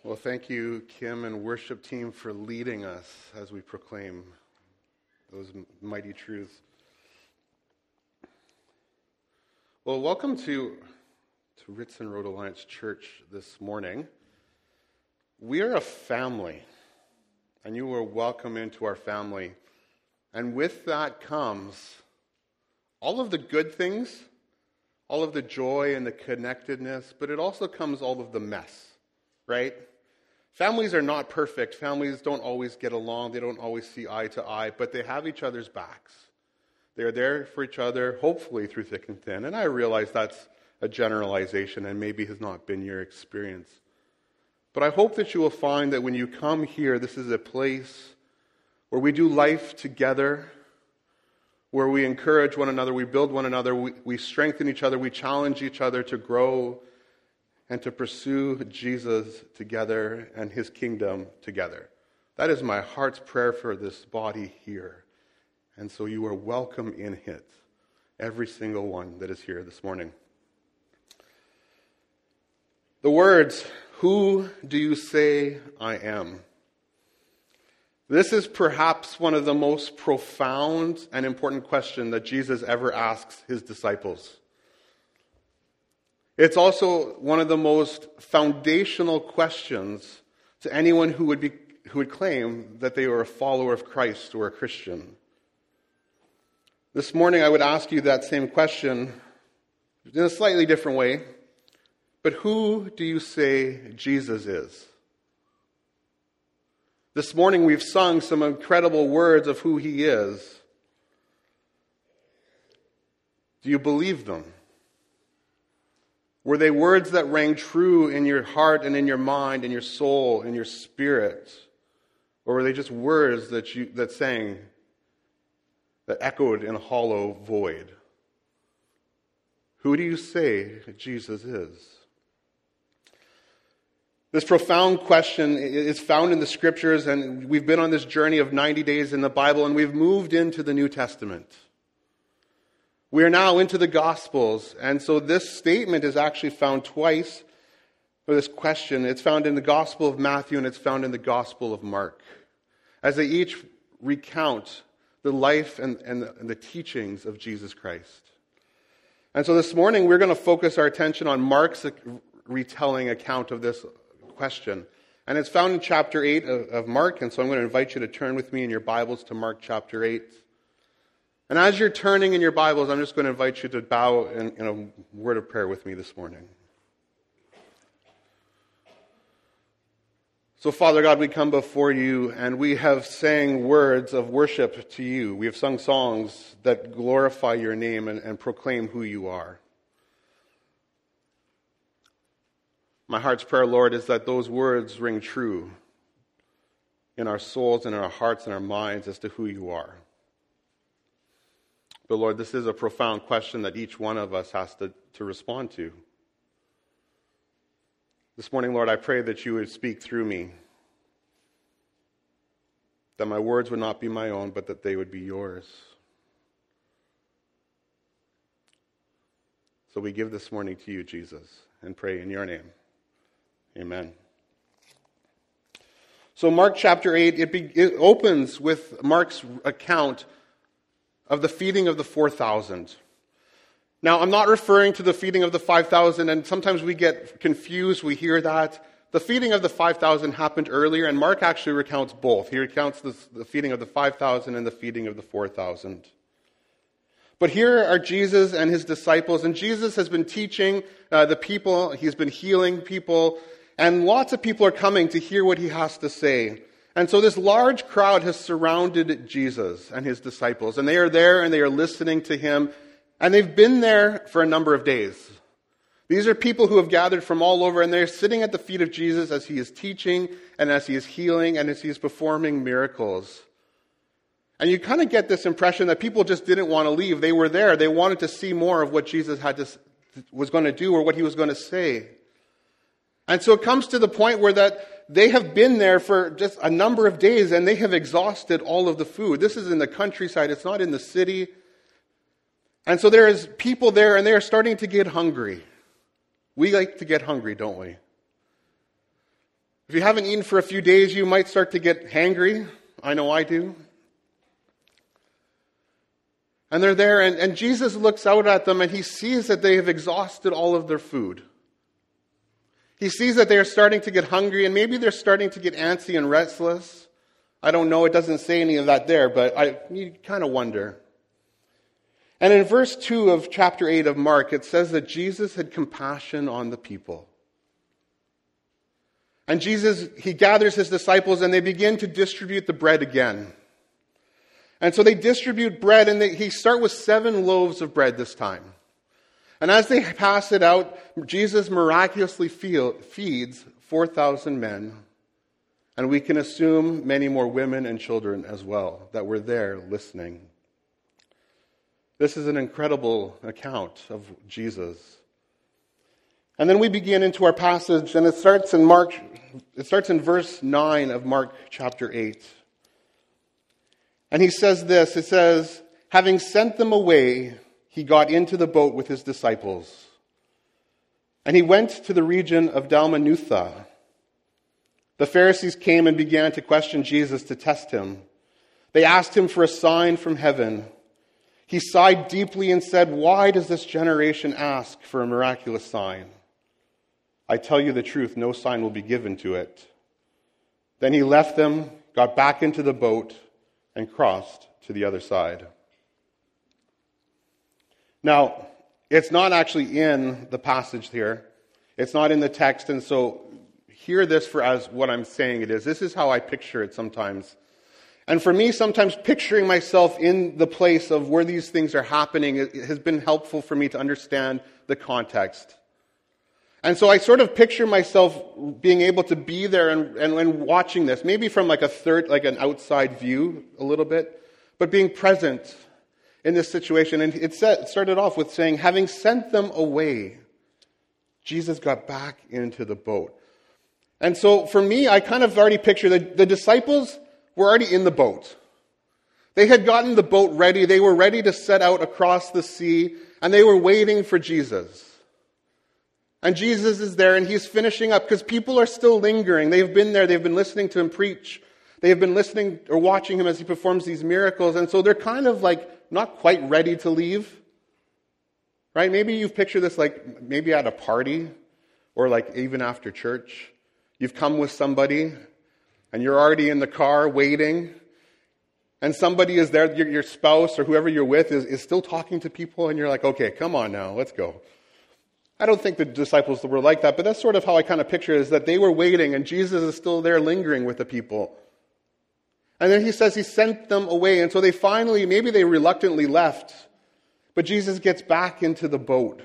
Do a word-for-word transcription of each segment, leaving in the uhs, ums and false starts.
Well, thank you, Kim and worship team, for leading us as we proclaim those mighty truths. Well, welcome to, to Ritson Road Alliance Church this morning. We are a family, and you are welcome into our family. And with that comes all of the good things, all of the joy and the connectedness, but it also comes all of the mess, right? Families are not perfect. Families don't always get along. They don't always see eye to eye, but they have each other's backs. They're there for each other, hopefully through thick and thin. And I realize that's a generalization and maybe has not been your experience. But I hope that you will find that when you come here, this is a place where we do life together, where we encourage one another, we build one another, we, we strengthen each other, we challenge each other to grow and to pursue Jesus together and his kingdom together. That is my heart's prayer for this body here. And so you are welcome in it, every single one that is here this morning. The words, "Who do you say I am?" This is perhaps one of the most profound and important questions that Jesus ever asks his disciples. It's also one of the most foundational questions to anyone who would be who would claim that they were a follower of Christ or a Christian. This morning I would ask you that same question in a slightly different way. But who do you say Jesus is? This morning we've sung some incredible words of who he is. Do you believe them? Were they words that rang true in your heart and in your mind, in your soul, in your spirit? Or were they just words that you that sang, that echoed in a hollow void? Who do you say Jesus is? This profound question is found in the Scriptures, and we've been on this journey of ninety days in the Bible, and we've moved into the New Testament. We are now into the Gospels, and so this statement is actually found twice for this question. It's found in the Gospel of Matthew and it's found in the Gospel of Mark, as they each recount the life and, and, the, and the teachings of Jesus Christ. And so this morning we're going to focus our attention on Mark's retelling account of this question. And it's found in chapter eight of, of Mark, and so I'm going to invite you to turn with me in your Bibles to Mark chapter eight. And as you're turning in your Bibles, I'm just going to invite you to bow in, in a word of prayer with me this morning. So, Father God, we come before you, and we have sang words of worship to you. We have sung songs that glorify your name and, and proclaim who you are. My heart's prayer, Lord, is that those words ring true in our souls and in our hearts and our minds as to who you are. But Lord, this is a profound question that each one of us has to, to respond to. This morning, Lord, I pray that you would speak through me, that my words would not be my own, but that they would be yours. So we give this morning to you, Jesus, and pray in your name. Amen. So Mark chapter eight, it, be, it opens with Mark's account of the feeding of the four thousand. Now, I'm not referring to the feeding of the five thousand, and sometimes we get confused, we hear that. The feeding of the five thousand happened earlier, and Mark actually recounts both. He recounts the, the feeding of the five thousand and the feeding of the four thousand. But here are Jesus and his disciples, and Jesus has been teaching uh, the people, he's been healing people, and lots of people are coming to hear what he has to say. And so this large crowd has surrounded Jesus and his disciples, and they are there and they are listening to him, and they've been there for a number of days. These are people who have gathered from all over, and they're sitting at the feet of Jesus as he is teaching and as he is healing and as he is performing miracles. And you kind of get this impression that people just didn't want to leave. They were there. They wanted to see more of what Jesus had to, was going to do or what he was going to say. And so it comes to the point where that they have been there for just a number of days and they have exhausted all of the food. This is in the countryside. It's not in the city. And so there is people there and they are starting to get hungry. We like to get hungry, don't we? If you haven't eaten for a few days, you might start to get hangry. I know I do. And they're there, and, and Jesus looks out at them, and he sees that they have exhausted all of their food. He sees that they are starting to get hungry, and maybe they're starting to get antsy and restless. I don't know, it doesn't say any of that there, but I, you kind of wonder. And in verse two of chapter eight of Mark, it says that Jesus had compassion on the people. And Jesus, he gathers his disciples, and they begin to distribute the bread again. And so they distribute bread, and they, he start with seven loaves of bread this time. And as they pass it out, Jesus miraculously feel, feeds four thousand men. And we can assume many more women and children as well that were there listening. This is an incredible account of Jesus. And then we begin into our passage, and it starts in Mark. It starts in verse nine of Mark chapter eight. And he says this, it says, having sent them away, he got into the boat with his disciples. And he went to the region of Dalmanutha. The Pharisees came and began to question Jesus to test him. They asked him for a sign from heaven. He sighed deeply and said, why does this generation ask for a miraculous sign? I tell you the truth, no sign will be given to it. Then he left them, got back into the boat, and crossed to the other side. Now, it's not actually in the passage here. It's not in the text, and so hear this for as what I'm saying it is. This is how I picture it sometimes. And for me, sometimes picturing myself in the place of where these things are happening it has been helpful for me to understand the context. And so I sort of picture myself being able to be there and, and, and watching this, maybe from like a third, like an outside view a little bit, but being present in this situation. And it, said, it started off with saying, having sent them away, Jesus got back into the boat. And so for me, I kind of already picture the, the disciples were already in the boat. They had gotten the boat ready. They were ready to set out across the sea, and they were waiting for Jesus. And Jesus is there, and he's finishing up, because people are still lingering. They've been there. They've been listening to him preach. They have been listening or watching him as he performs these miracles. And so they're kind of like not quite ready to leave. Right? Maybe you've pictured this like maybe at a party or like even after church. You've come with somebody, and you're already in the car waiting. And somebody is there, your, your spouse or whoever you're with is, is still talking to people, and you're like, okay, come on now, let's go. I don't think the disciples were like that, but that's sort of how I kind of picture it, is that they were waiting and Jesus is still there lingering with the people. And then he says he sent them away, and so they finally, maybe they reluctantly left, but Jesus gets back into the boat.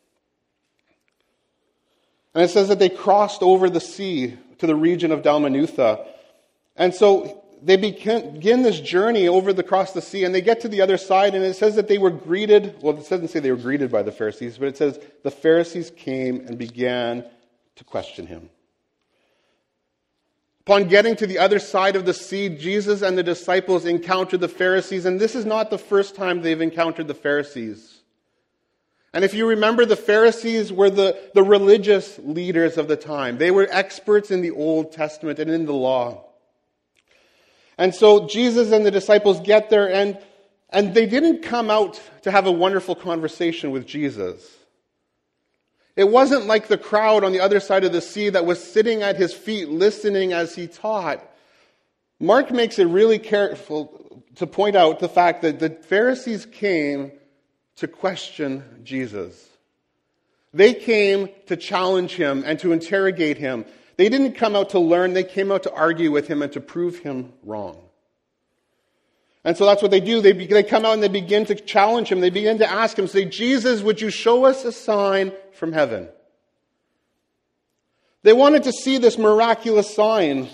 And it says that they crossed over the sea to the region of Dalmanutha. And so they begin this journey over the across the sea, and they get to the other side, and it says that they were greeted, well, it doesn't say they were greeted by the Pharisees, but it says the Pharisees came and began to question him. Upon getting to the other side of the sea, Jesus and the disciples encountered the Pharisees, and this is not the first time they've encountered the Pharisees. And if you remember, the Pharisees were the, the religious leaders of the time. They were experts in the Old Testament and in the law. And so Jesus and the disciples get there, and, and they didn't come out to have a wonderful conversation with Jesus. It wasn't like the crowd on the other side of the sea that was sitting at his feet listening as he taught. Mark makes it really careful to point out the fact that the Pharisees came to question Jesus. They came to challenge him and to interrogate him. They didn't come out to learn, they came out to argue with him and to prove him wrong. And so that's what they do. They, be, they come out and they begin to challenge him. They begin to ask him, say, Jesus, would you show us a sign from heaven? They wanted to see this miraculous sign.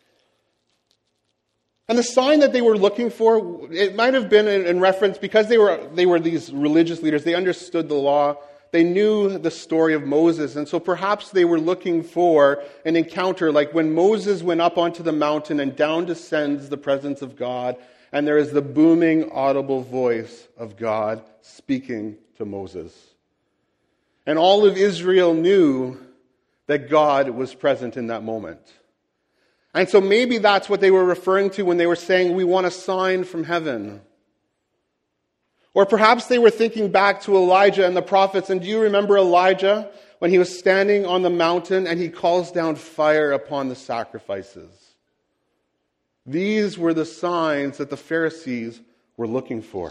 And the sign that they were looking for, it might have been in, in reference, because they were they were these religious leaders, they understood the law. They knew the story of Moses, and so perhaps they were looking for an encounter like when Moses went up onto the mountain and down descends the presence of God, and there is the booming, audible voice of God speaking to Moses. And all of Israel knew that God was present in that moment. And so maybe that's what they were referring to when they were saying, we want a sign from heaven. Or perhaps they were thinking back to Elijah and the prophets. And do you remember Elijah when he was standing on the mountain and he calls down fire upon the sacrifices? These were the signs that the Pharisees were looking for.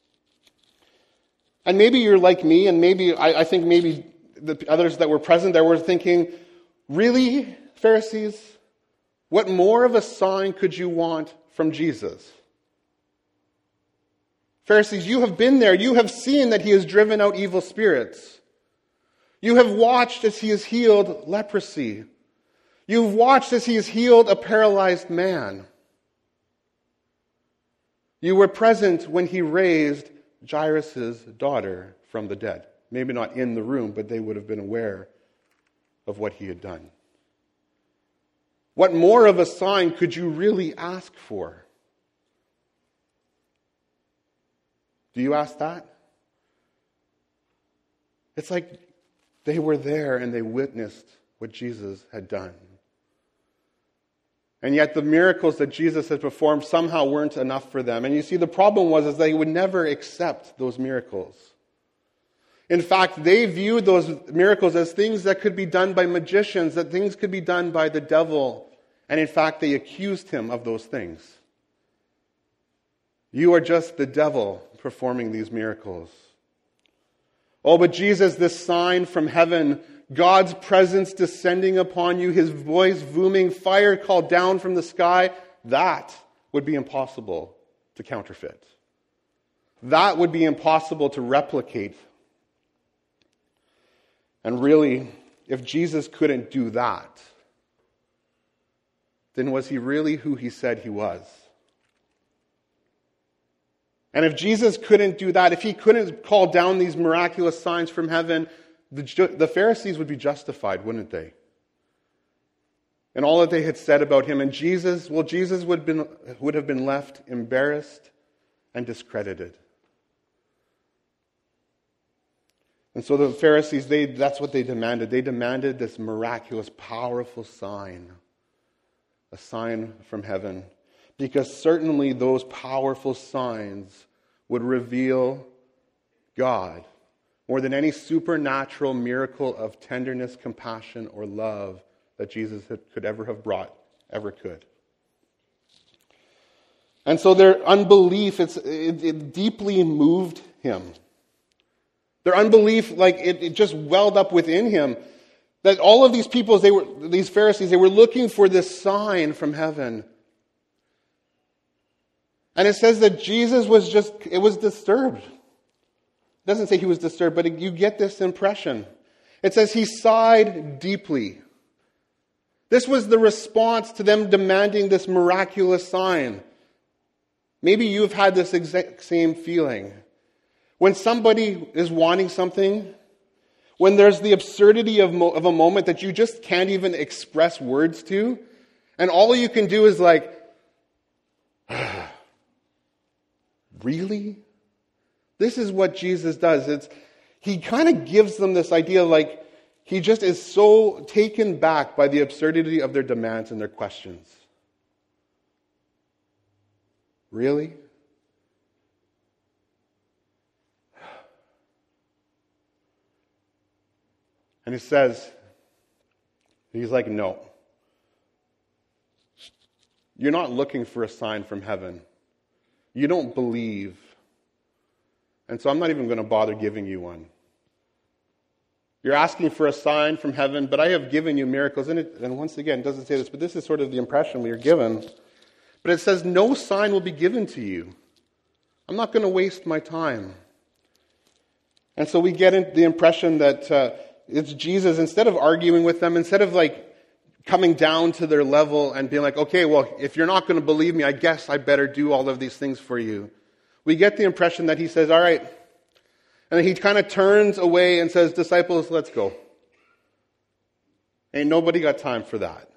And maybe you're like me, and maybe I, I think maybe the others that were present there were thinking, really, Pharisees? What more of a sign could you want from Jesus? Pharisees, you have been there. You have seen that he has driven out evil spirits. You have watched as he has healed leprosy. You've watched as he has healed a paralyzed man. You were present when he raised Jairus' daughter from the dead. Maybe not in the room, but they would have been aware of what he had done. What more of a sign could you really ask for? Do you ask that? It's like they were there and they witnessed what Jesus had done. And yet the miracles that Jesus had performed somehow weren't enough for them. And you see, the problem was is they would never accept those miracles. In fact, they viewed those miracles as things that could be done by magicians, that things could be done by the devil. And in fact, they accused him of those things. You are just the devil performing these miracles. Oh, but Jesus, this sign from heaven, God's presence descending upon you, his voice booming, fire called down from the sky, that would be impossible to counterfeit. That would be impossible to replicate. And really, if Jesus couldn't do that, then was he really who he said he was? And if Jesus couldn't do that, if he couldn't call down these miraculous signs from heaven, the, the Pharisees would be justified, wouldn't they? And all that they had said about him. And Jesus, well, Jesus would, been, would have been left embarrassed and discredited. And so the Pharisees, they that's what they demanded. They demanded this miraculous, powerful sign. A sign from heaven. Because certainly those powerful signs would reveal God more than any supernatural miracle of tenderness, compassion, or love that Jesus had, could ever have brought, ever could. And so their unbelief, it's, it, it deeply moved him. Their unbelief, like it, it just welled up within him. That all of these people, they were these Pharisees, they were looking for this sign from heaven. And it says that Jesus was just, it was disturbed. It doesn't say he was disturbed, but it, you get this impression. It says he sighed deeply. This was the response to them demanding this miraculous sign. Maybe you've had this exact same feeling. When somebody is wanting something, when there's the absurdity of, mo- of a moment that you just can't even express words to, and all you can do is like, really? This is what Jesus does. It's he kind of gives them this idea like he just is so taken back by the absurdity of their demands and their questions. Really? And he says, he's like, no. You're not looking for a sign from heaven. You don't believe. And so I'm not even going to bother giving you one. You're asking for a sign from heaven, but I have given you miracles. And, it, and once again, it doesn't say this, but this is sort of the impression we are given. But it says, no sign will be given to you. I'm not going to waste my time. And so we get the impression that uh, it's Jesus, instead of arguing with them, instead of like coming down to their level and being like, okay, well, if you're not going to believe me, I guess I better do all of these things for you. We get the impression that he says, all right. And he kind of turns away and says, disciples, let's go. Ain't nobody got time for that.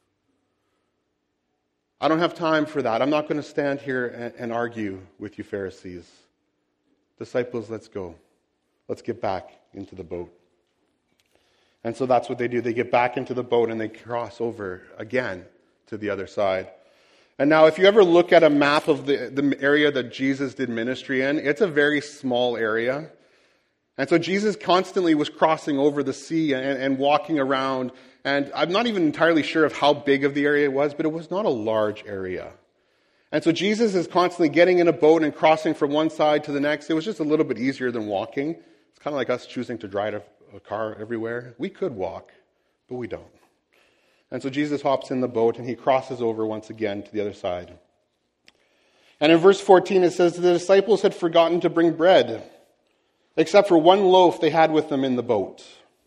I don't have time for that. I'm not going to stand here and, and argue with you Pharisees. Disciples, let's go. Let's get back into the boat. And so that's what they do. They get back into the boat and they cross over again to the other side. And now, if you ever look at a map of the, the area that Jesus did ministry in, it's a very small area. And so Jesus constantly was crossing over the sea and, and walking around. And I'm not even entirely sure of how big of the area it was, but it was not a large area. And so Jesus is constantly getting in a boat and crossing from one side to the next. It was just a little bit easier than walking. It's kind of like us choosing to drive a, a car everywhere. We could walk, but we don't. And so Jesus hops in the boat and he crosses over once again to the other side. And in verse fourteen it says, the disciples had forgotten to bring bread, except for one loaf they had with them in the boat.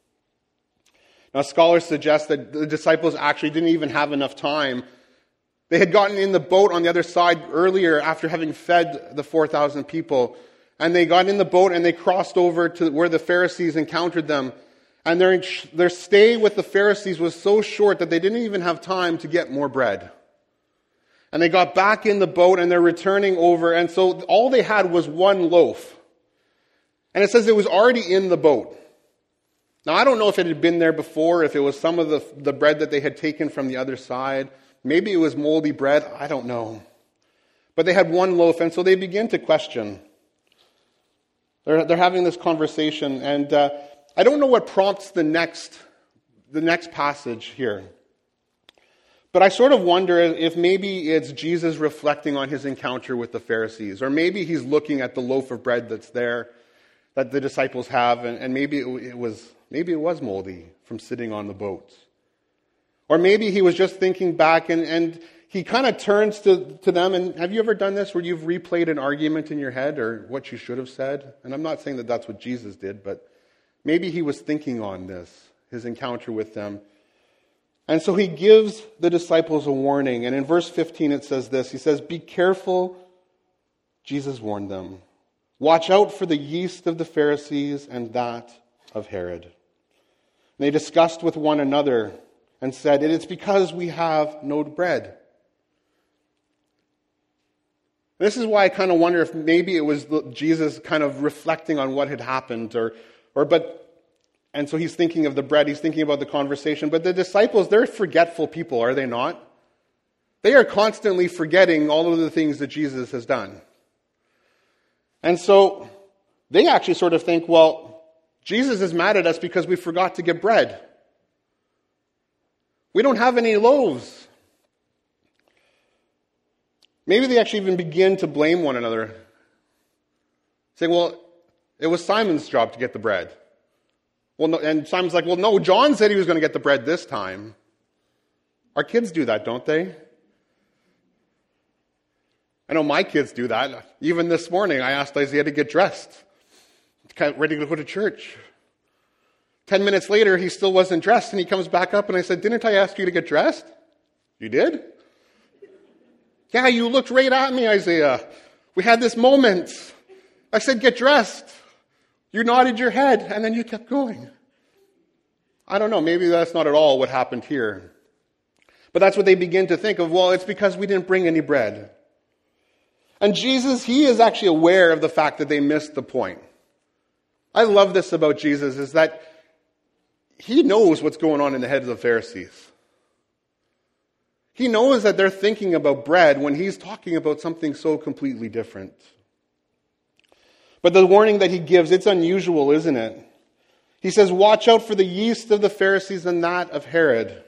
Now scholars suggest that the disciples actually didn't even have enough time. They had gotten in the boat on the other side earlier after having fed the four thousand people. And they got in the boat and they crossed over to where the Pharisees encountered them. And their, their stay with the Pharisees was so short that they didn't even have time to get more bread. And they got back in the boat and they're returning over. And so all they had was one loaf. And it says it was already in the boat. Now I don't know if it had been there before, if it was some of the, the bread that they had taken from the other side. Maybe it was moldy bread. I don't know. But they had one loaf, and so they begin to question. They're, they're having this conversation, and uh, I don't know what prompts the next, the next passage here. But I sort of wonder if maybe it's Jesus reflecting on his encounter with the Pharisees, or maybe he's looking at the loaf of bread that's there, that the disciples have, and, and maybe it, it was maybe it was moldy from sitting on the boat. Or maybe he was just thinking back and, and he kind of turns to, to them. And have you ever done this where you've replayed an argument in your head or what you should have said? And I'm not saying that that's what Jesus did, but maybe he was thinking on this, his encounter with them. And so he gives the disciples a warning. And in verse fifteen it says this. He says, be careful, Jesus warned them. Watch out for the yeast of the Pharisees and that of Herod. And they discussed with one another and said, it is because we have no bread. This is why I kind of wonder if maybe it was Jesus kind of reflecting on what had happened, or, or but, and so he's thinking of the bread, he's thinking about the conversation. But the disciples, they're forgetful people, are they not? They are constantly forgetting all of the things that Jesus has done. And so they actually sort of think, well, Jesus is mad at us because we forgot to get bread. We don't have any loaves. Maybe they actually even begin to blame one another, saying, well, it was Simon's job to get the bread. Well, no, and Simon's like, well, no, John said he was going to get the bread this time. Our kids do that, don't they? I know my kids do that. Even this morning, I asked Isaiah to get dressed, ready to go to church. Ten minutes later, he still wasn't dressed, and he comes back up, and I said, didn't I ask you to get dressed? You did? Yeah, you looked right at me, Isaiah. We had this moment. I said, get dressed. You nodded your head, and then you kept going. I don't know, maybe that's not at all what happened here. But that's what they begin to think of, well, it's because we didn't bring any bread. And Jesus, he is actually aware of the fact that they missed the point. I love this about Jesus, is that he knows what's going on in the heads of the Pharisees. He knows that they're thinking about bread when he's talking about something so completely different. But the warning that he gives, it's unusual, isn't it? He says, watch out for the yeast of the Pharisees and that of Herod.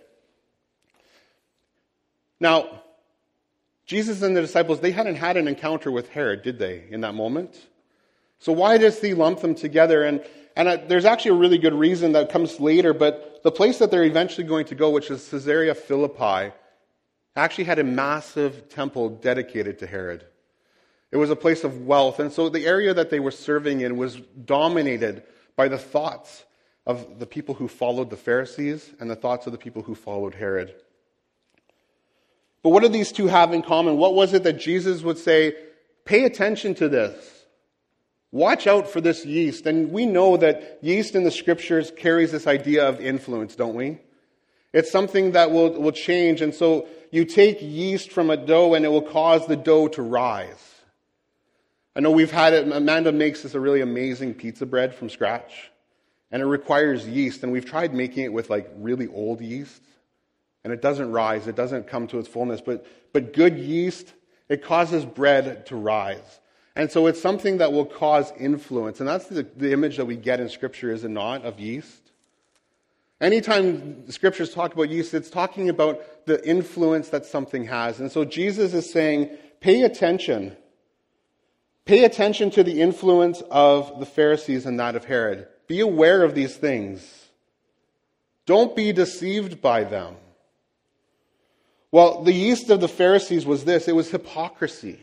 Now, Jesus and the disciples, they hadn't had an encounter with Herod, did they, in that moment? So why does he lump them together? And And uh, there's actually a really good reason that comes later, but the place that they're eventually going to go, which is Caesarea Philippi, actually had a massive temple dedicated to Herod. It was a place of wealth, and so the area that they were serving in was dominated by the thoughts of the people who followed the Pharisees and the thoughts of the people who followed Herod. But what did these two have in common? What was it that Jesus would say, pay attention to this? Watch out for this yeast. And we know that yeast in the scriptures carries this idea of influence, don't we? It's something that will, will change. And so you take yeast from a dough and it will cause the dough to rise. I know we've had it. Amanda makes this a really amazing pizza bread from scratch. And it requires yeast. And we've tried making it with like really old yeast. and it doesn't rise, it doesn't come to its fullness. But, but good yeast, it causes bread to rise. And so it's something that will cause influence. And that's the, the image that we get in Scripture, is it not, of yeast? Anytime the Scriptures talk about yeast, it's talking about the influence that something has. And so Jesus is saying, pay attention. Pay attention to the influence of the Pharisees and that of Herod. Be aware of these things. Don't be deceived by them. Well, the yeast of the Pharisees was this. It was hypocrisy.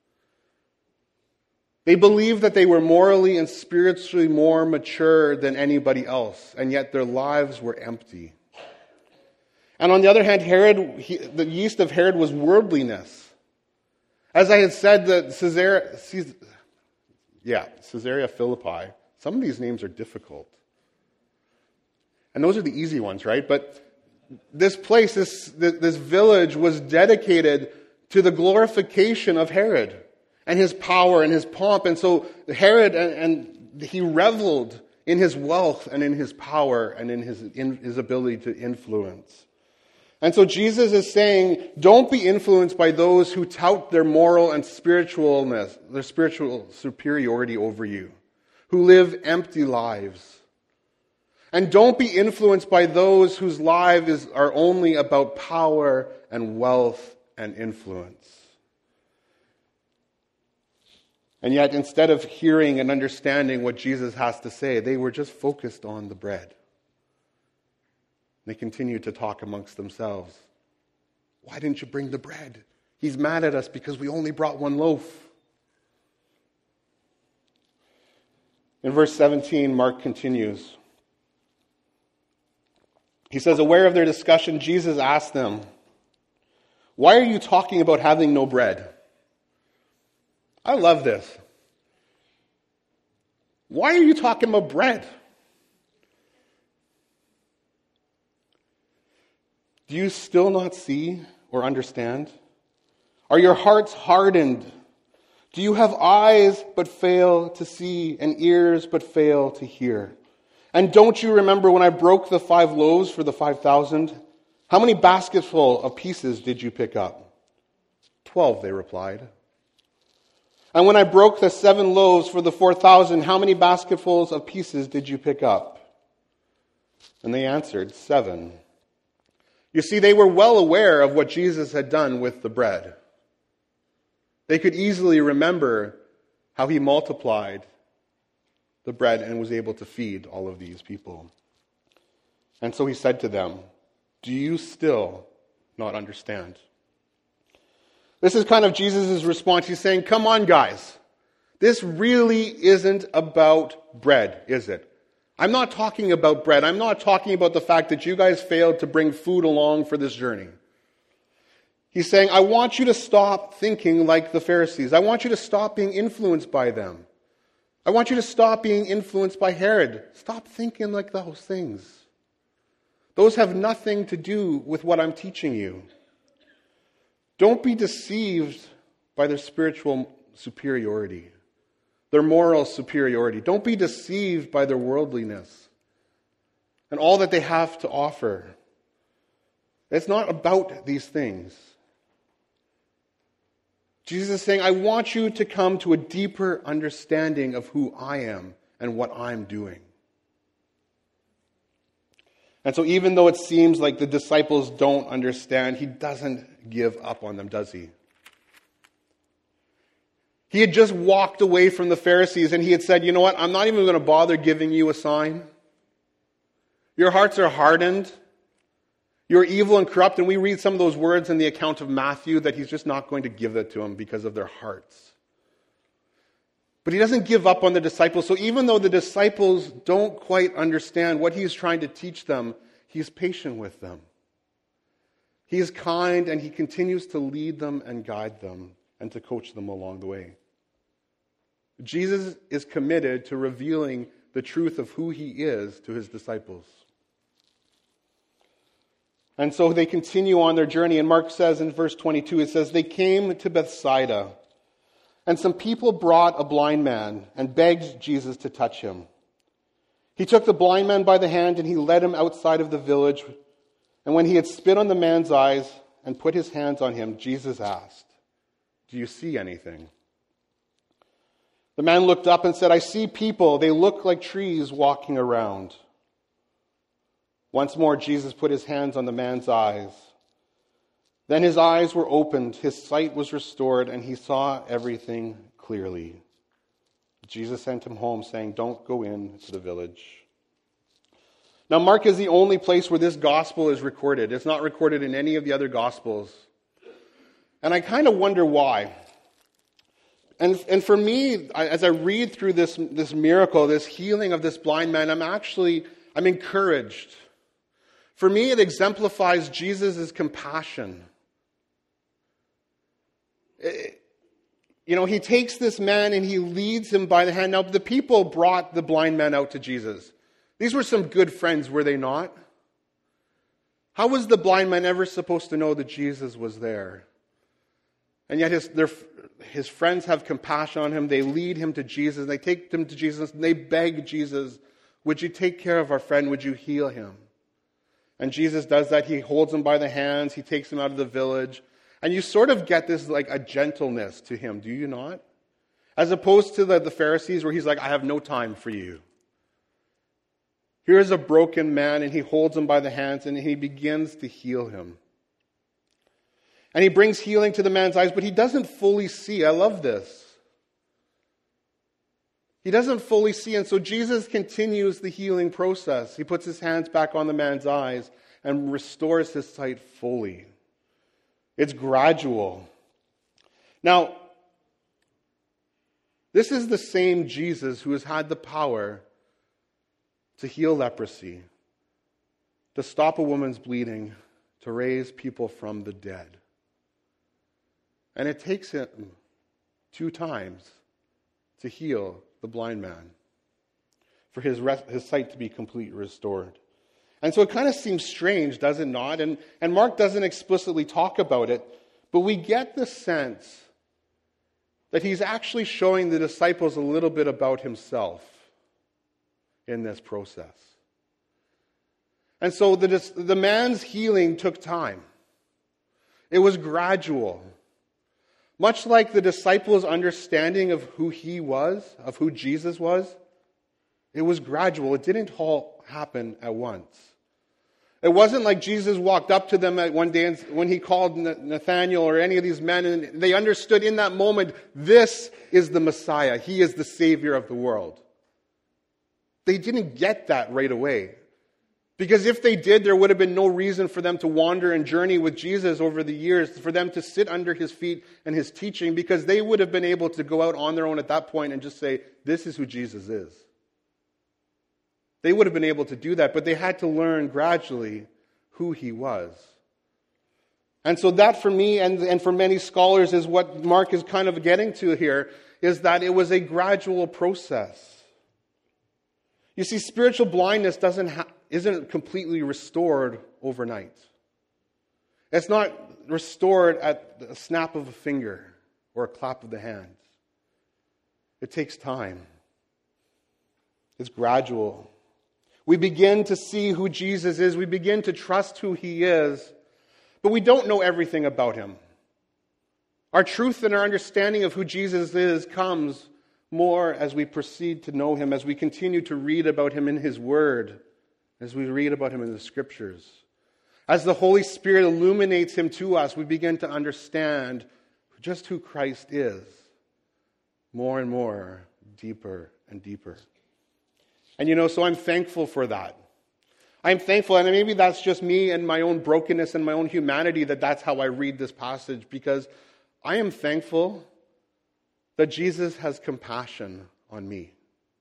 They believed that they were morally and spiritually more mature than anybody else, and yet their lives were empty. And on the other hand, Herod, he, the yeast of Herod was worldliness. As I had said, the Caesarea, Caesarea, yeah, Caesarea Philippi, some of these names are difficult. And those are the easy ones, right? But this place, this, this village was dedicated to the glorification of Herod and his power and his pomp. And so Herod, and, and he reveled in his wealth and in his power and in his, in his ability to influence. And so Jesus is saying, don't be influenced by those who tout their moral and spiritualness, their spiritual superiority over you, who live empty lives. And don't be influenced by those whose lives are only about power and wealth and influence. And yet, instead of hearing and understanding what Jesus has to say, they were just focused on the bread. They continued to talk amongst themselves. Why didn't you bring the bread? He's mad at us because we only brought one loaf. In verse seventeen, Mark continues. He says, aware of their discussion, Jesus asked them, why are you talking about having no bread? I love this. Why are you talking about bread? Do you still not see or understand? Are your hearts hardened? Do you have eyes but fail to see and ears but fail to hear? And don't you remember when I broke the five loaves for the five thousand? How many basketful of pieces did you pick up? Twelve, they replied. And when I broke the seven loaves for the four thousand, how many basketfuls of pieces did you pick up? And they answered, seven. You see, they were well aware of what Jesus had done with the bread. They could easily remember how he multiplied the bread and was able to feed all of these people. And so he said to them, do you still not understand? This is kind of Jesus' response. He's saying, come on, guys. This really isn't about bread, is it? I'm not talking about bread. I'm not talking about the fact that you guys failed to bring food along for this journey. He's saying, I want you to stop thinking like the Pharisees. I want you to stop being influenced by them. I want you to stop being influenced by Herod. Stop thinking like those things. Those have nothing to do with what I'm teaching you. Don't be deceived by their spiritual superiority, their moral superiority. Don't be deceived by their worldliness and all that they have to offer. It's not about these things. Jesus is saying, I want you to come to a deeper understanding of who I am and what I'm doing. And so even though it seems like the disciples don't understand, he doesn't give up on them, does he? He had just walked away from the Pharisees and he had said, you know what, I'm not even going to bother giving you a sign. Your hearts are hardened. You're evil and corrupt. And we read some of those words in the account of Matthew that he's just not going to give it to them because of their hearts. But he doesn't give up on the disciples. So even though the disciples don't quite understand what he's trying to teach them, he's patient with them. He is kind and he continues to lead them and guide them and to coach them along the way. Jesus is committed to revealing the truth of who he is to his disciples. And so they continue on their journey. And Mark says in verse twenty-two, it says, they came to Bethsaida. And some people brought a blind man and begged Jesus to touch him. He took the blind man by the hand and he led him outside of the village. And when he had spit on the man's eyes and put his hands on him, Jesus asked, "Do you see anything?" The man looked up and said, "I see people. They look like trees walking around." Once more, Jesus put his hands on the man's eyes. Then his eyes were opened, his sight was restored, and he saw everything clearly. Jesus sent him home, saying, "Don't go into the village." Now, Mark is the only place where this gospel is recorded. It's not recorded in any of the other gospels. And I kind of wonder why. And, and for me, I, as I read through this, this miracle, this healing of this blind man, I'm actually, I'm encouraged. For me, it exemplifies Jesus' compassion. It, you know, he takes this man and he leads him by the hand. Now, the people brought the blind man out to Jesus. These were some good friends, were they not? How was the blind man ever supposed to know that Jesus was there? And yet his, their, his friends have compassion on him. They lead him to Jesus. They take him to Jesus. And they beg Jesus, "Would you take care of our friend? Would you heal him?" And Jesus does that. He holds him by the hands. He takes him out of the village. And you sort of get this like a gentleness to him, do you not? As opposed to the, the Pharisees where he's like, "I have no time for you." Here is a broken man, and he holds him by the hands, and he begins to heal him. And he brings healing to the man's eyes, but he doesn't fully see. I love this. He doesn't fully see, and so Jesus continues the healing process. He puts his hands back on the man's eyes and restores his sight fully. It's gradual. Now, this is the same Jesus who has had the power to heal leprosy, to stop a woman's bleeding, to raise people from the dead. And it takes him two times to heal the blind man, for his, rest, his sight to be completely restored. And so it kind of seems strange, does it not? And, and Mark doesn't explicitly talk about it, but we get the sense that he's actually showing the disciples a little bit about himself in this process. And so the, the man's healing took time. It was gradual. Much like the disciples' understanding of who he was, of who Jesus was, it was gradual. It didn't all happen at once. It wasn't like Jesus walked up to them one day when he called Nathanael or any of these men, and they understood in that moment, this is the Messiah. He is the Savior of the world. They didn't get that right away. Because if they did, there would have been no reason for them to wander and journey with Jesus over the years, for them to sit under his feet and his teaching, because they would have been able to go out on their own at that point and just say, this is who Jesus is. They would have been able to do that, but they had to learn gradually who he was. And so that for me and, and for many scholars is what Mark is kind of getting to here, is that it was a gradual process. You see, spiritual blindness doesn't ha- isn't completely restored overnight. It's not restored at a snap of a finger or a clap of the hands. It takes time. It's gradual. We begin to see who Jesus is. We begin to trust who he is. But we don't know everything about him. Our truth and our understanding of who Jesus is comes more as we proceed to know him, as we continue to read about him in his word, as we read about him in the scriptures. As the Holy Spirit illuminates him to us, we begin to understand just who Christ is more and more, deeper and deeper. And you know, so I'm thankful for that. I'm thankful, and maybe that's just me and my own brokenness and my own humanity, that that's how I read this passage, because I am thankful that Jesus has compassion on me.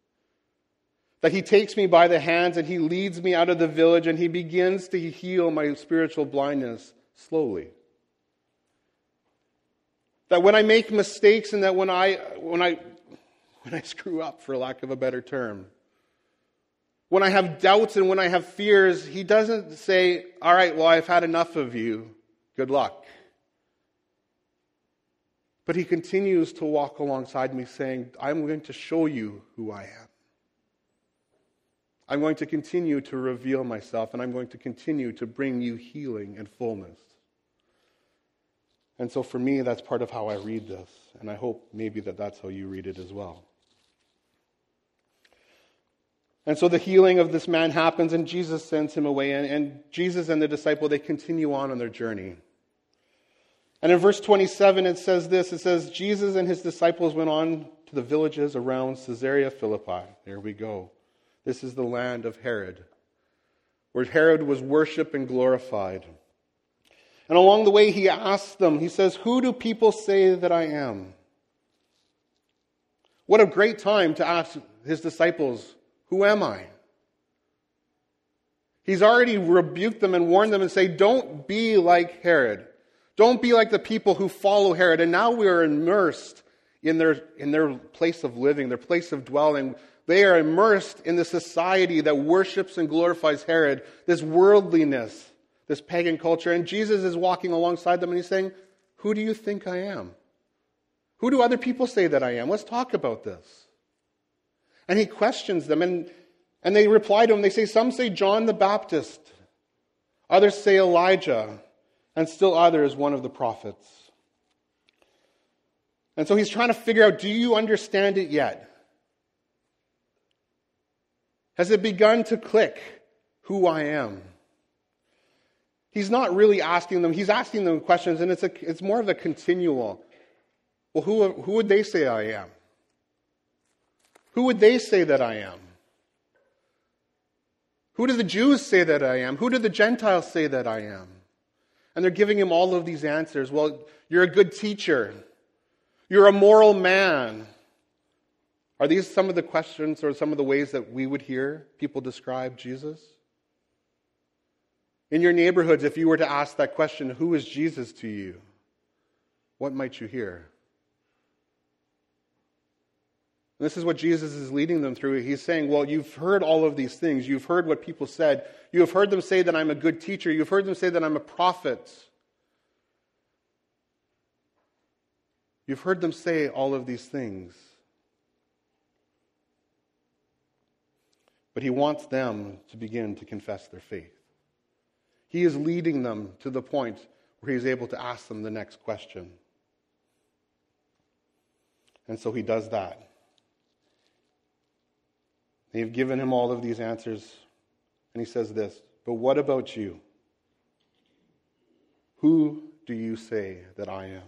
That he takes me by the hands and he leads me out of the village and he begins to heal my spiritual blindness slowly. That when I make mistakes and that when I when I when I screw up, for lack of a better term, when I have doubts and when I have fears, he doesn't say, "All right, well, I've had enough of you. Good luck." But he continues to walk alongside me saying, "I'm going to show you who I am. I'm going to continue to reveal myself, and I'm going to continue to bring you healing and fullness. And so for me, that's part of how I read this, and I hope maybe that that's how you read it as well. And so the healing of this man happens, and Jesus sends him away, and, and Jesus and the disciple, they continue on on their journey. And in verse twenty-seven, it says this, it says, Jesus and his disciples went on to the villages around Caesarea Philippi. There we go. This is the land of Herod, where Herod was worshipped and glorified. And along the way, he asked them, he says, who do people say that I am? What a great time to ask his disciples, who am I? He's already rebuked them and warned them and say, don't be like Herod. Don't be like the people who follow Herod. And now we are immersed in their, in their place of living, their place of dwelling. They are immersed in the society that worships and glorifies Herod, this worldliness, this pagan culture. And Jesus is walking alongside them and he's saying, who do you think I am? Who do other people say that I am? Let's talk about this. And he questions them, and, and they reply to him. They say, some say John the Baptist, others say Elijah, and still others one of the prophets. And so he's trying to figure out, do you understand it yet? Has it begun to click who I am? He's not really asking them, he's asking them questions, and it's a, it's more of a continual. Well, who, who would they say I am? Who would they say that I am? Who do the Jews say that I am? Who do the Gentiles say that I am? And they're giving him all of these answers. Well, you're a good teacher. You're a moral man. Are these some of the questions or some of the ways that we would hear people describe Jesus? In your neighborhoods, if you were to ask that question, who is Jesus to you? What might you hear? And this is what Jesus is leading them through. He's saying, well, you've heard all of these things. You've heard what people said. You have heard them say that I'm a good teacher. You've heard them say that I'm a prophet. You've heard them say all of these things. But he wants them to begin to confess their faith. He is leading them to the point where he's able to ask them the next question. And so he does that. They've given him all of these answers, and he says this, but what about you? Who do you say that I am?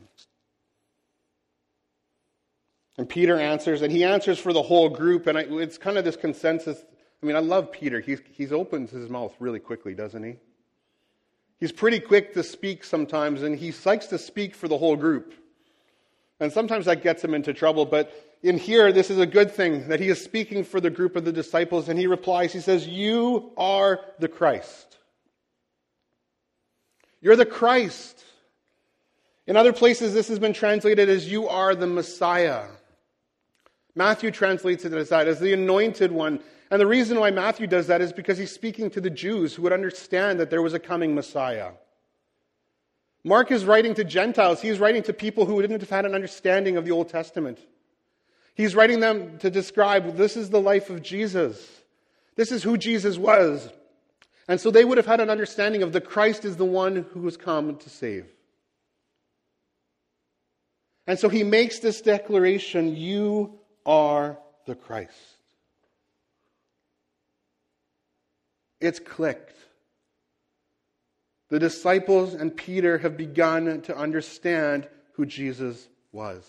And Peter answers, and he answers for the whole group, and I, it's kind of this consensus. I mean, I love Peter. He's, he's opens his mouth really quickly, doesn't he? He's pretty quick to speak sometimes, and he likes to speak for the whole group. And sometimes that gets him into trouble, but in here, this is a good thing, that he is speaking for the group of the disciples, and he replies, he says, you are the Christ. You're the Christ. In other places, this has been translated as you are the Messiah. Matthew translates it as that, as the anointed one. And the reason why Matthew does that is because he's speaking to the Jews who would understand that there was a coming Messiah. Mark is writing to Gentiles. He's writing to people who didn't have had an understanding of the Old Testament. He's writing them to describe, this is the life of Jesus. This is who Jesus was. And so they would have had an understanding of the Christ is the one who has come to save. And so he makes this declaration, you are the Christ. It's clicked. The disciples and Peter have begun to understand who Jesus was.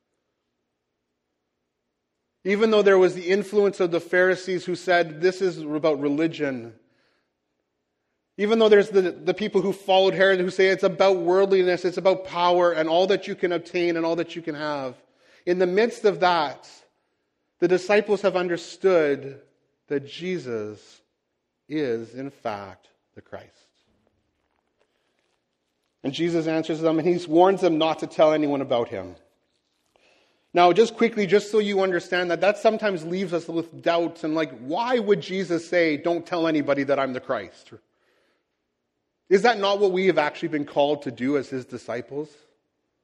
Even though there was the influence of the Pharisees who said this is about religion. Even though there's the, the people who followed Herod who say it's about worldliness, it's about power and all that you can obtain and all that you can have. In the midst of that, the disciples have understood that Jesus is, in fact, the Christ. And Jesus answers them and he warns them not to tell anyone about him. Now, just quickly, just so you understand that, that sometimes leaves us with doubts and like, why would Jesus say, don't tell anybody that I'm the Christ? Is that not what we have actually been called to do as his disciples?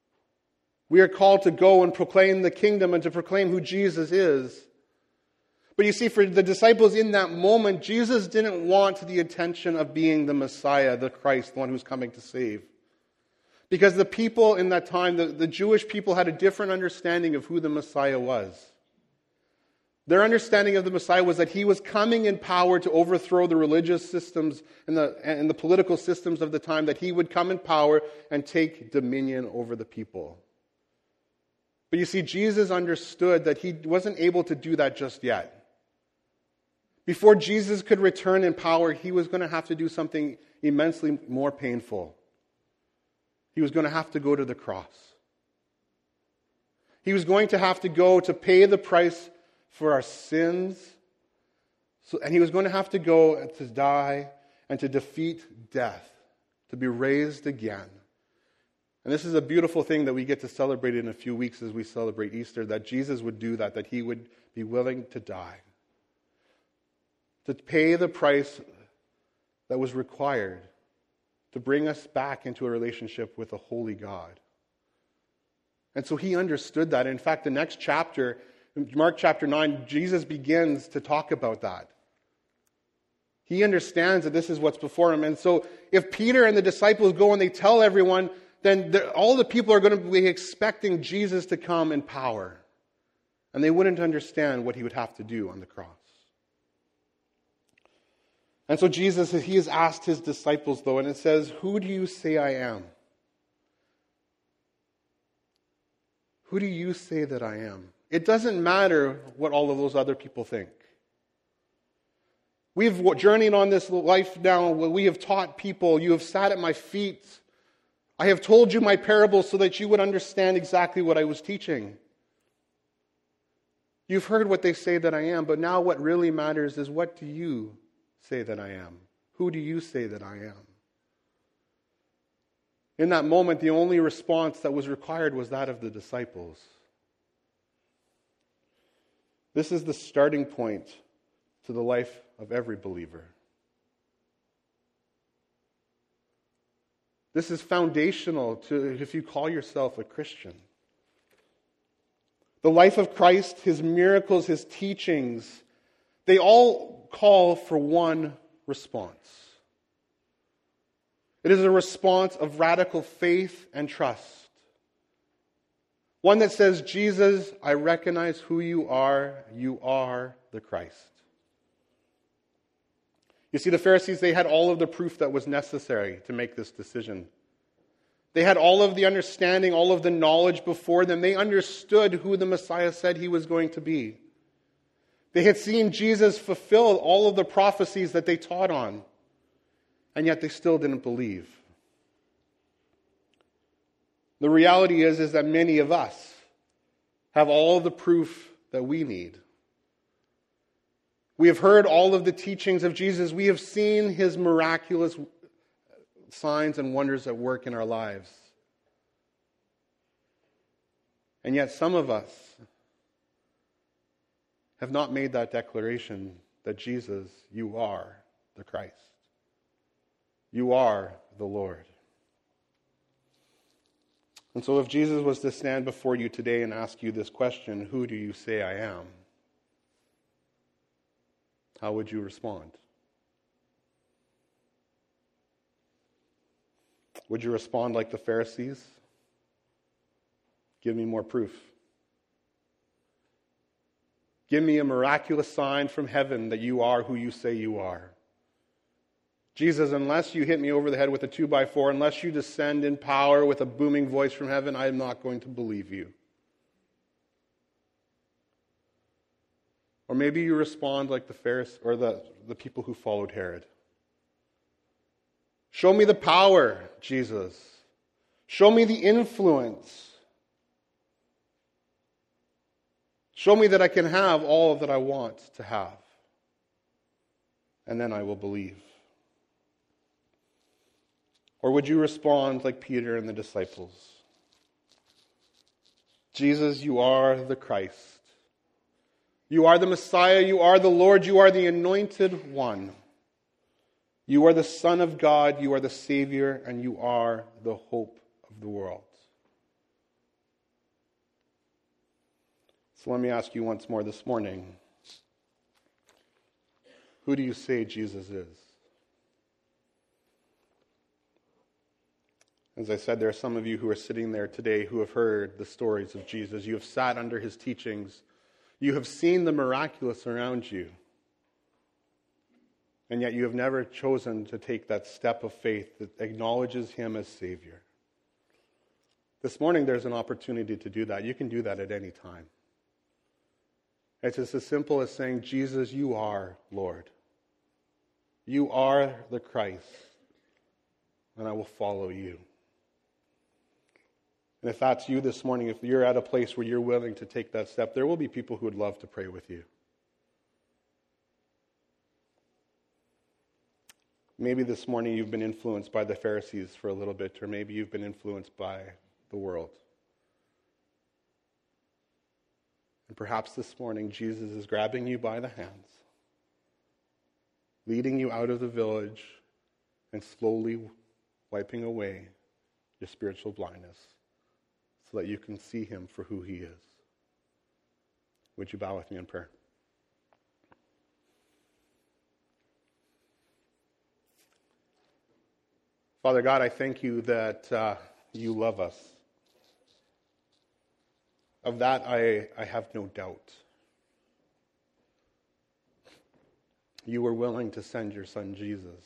We are called to go and proclaim the kingdom and to proclaim who Jesus is. But you see, for the disciples in that moment, Jesus didn't want the attention of being the Messiah, the Christ, the one who's coming to save. Because the people in that time, the, the Jewish people had a different understanding of who the Messiah was. Their understanding of the Messiah was that he was coming in power to overthrow the religious systems and the, and the political systems of the time, that he would come in power and take dominion over the people. But you see, Jesus understood that he wasn't able to do that just yet. Before Jesus could return in power, he was going to have to do something immensely more painful. He was going to have to go to the cross. He was going to have to go to pay the price for our sins. So, and he was going to have to go to die and to defeat death, to be raised again. And this is a beautiful thing that we get to celebrate in a few weeks as we celebrate Easter, that Jesus would do that, that he would be willing to die, to pay the price that was required to bring us back into a relationship with a holy God. And so he understood that. In fact, the next chapter, in Mark chapter nine, Jesus begins to talk about that. He understands that this is what's before him. And so if Peter and the disciples go and they tell everyone, then all the people are going to be expecting Jesus to come in power. And they wouldn't understand what he would have to do on the cross. And so Jesus, he has asked his disciples, though, and it says, "Who do you say I am?" Who do you say that I am? It doesn't matter what all of those other people think. We've journeyed on this life now. We have taught people. You have sat at my feet. I have told you my parables so that you would understand exactly what I was teaching. You've heard what they say that I am, but now what really matters is, what do you say that I am? Who do you say that I am? In that moment, the only response that was required was that of the disciples. This is the starting point to the life of every believer. This is foundational to if you call yourself a Christian. The life of Christ, his miracles, his teachings, they all call for one response. It is a response of radical faith and trust. One that says, Jesus, I recognize who you are. You are the Christ. You see, the Pharisees, they had all of the proof that was necessary to make this decision. They had all of the understanding, all of the knowledge before them. They understood who the Messiah said he was going to be. They had seen Jesus fulfill all of the prophecies that they taught on, and yet they still didn't believe. The reality is, is that many of us have all of the proof that we need. We have heard all of the teachings of Jesus. We have seen his miraculous signs and wonders at work in our lives. And yet some of us have not made that declaration that Jesus, you are the Christ. You are the Lord. And so if Jesus was to stand before you today and ask you this question, who do you say I am? How would you respond? Would you respond like the Pharisees? Give me more proof. Give me a miraculous sign from heaven that you are who you say you are. Jesus, unless you hit me over the head with a two by four, unless you descend in power with a booming voice from heaven, I am not going to believe you. Or maybe you respond like the Pharisees or the, the people who followed Herod. Show me the power, Jesus. Show me the influence. Show me that I can have all that I want to have. And then I will believe. Or would you respond like Peter and the disciples? Jesus, you are the Christ. You are the Messiah. You are the Lord. You are the anointed one. You are the Son of God. You are the Savior. And you are the hope of the world. So let me ask you once more this morning. Who do you say Jesus is? As I said, there are some of you who are sitting there today who have heard the stories of Jesus. You have sat under his teachings. You have seen the miraculous around you. And yet you have never chosen to take that step of faith that acknowledges him as Savior. This morning there's an opportunity to do that. You can do that at any time. It's just as simple as saying, Jesus, you are Lord. You are the Christ, and I will follow you. And if that's you this morning, if you're at a place where you're willing to take that step, there will be people who would love to pray with you. Maybe this morning you've been influenced by the Pharisees for a little bit, or maybe you've been influenced by the world. And perhaps this morning Jesus is grabbing you by the hands, leading you out of the village, and slowly wiping away your spiritual blindness so that you can see him for who he is. Would you bow with me in prayer? Father God, I thank you that uh, you love us. Of that, I, I have no doubt. You were willing to send your son Jesus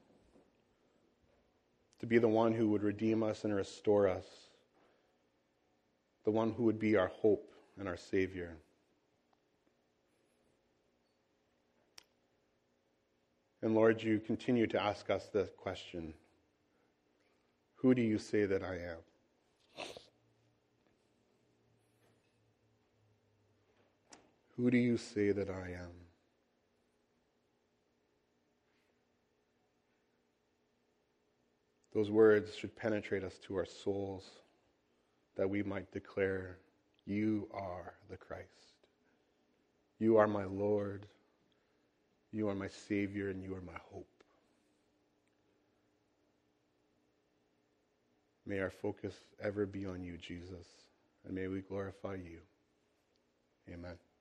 to be the one who would redeem us and restore us, the one who would be our hope and our Savior. And Lord, you continue to ask us the question, who do you say that I am? Who do you say that I am? Those words should penetrate us to our souls, that we might declare, you are the Christ. You are my Lord. You are my Savior, and you are my hope. May our focus ever be on you, Jesus, and may we glorify you. Amen.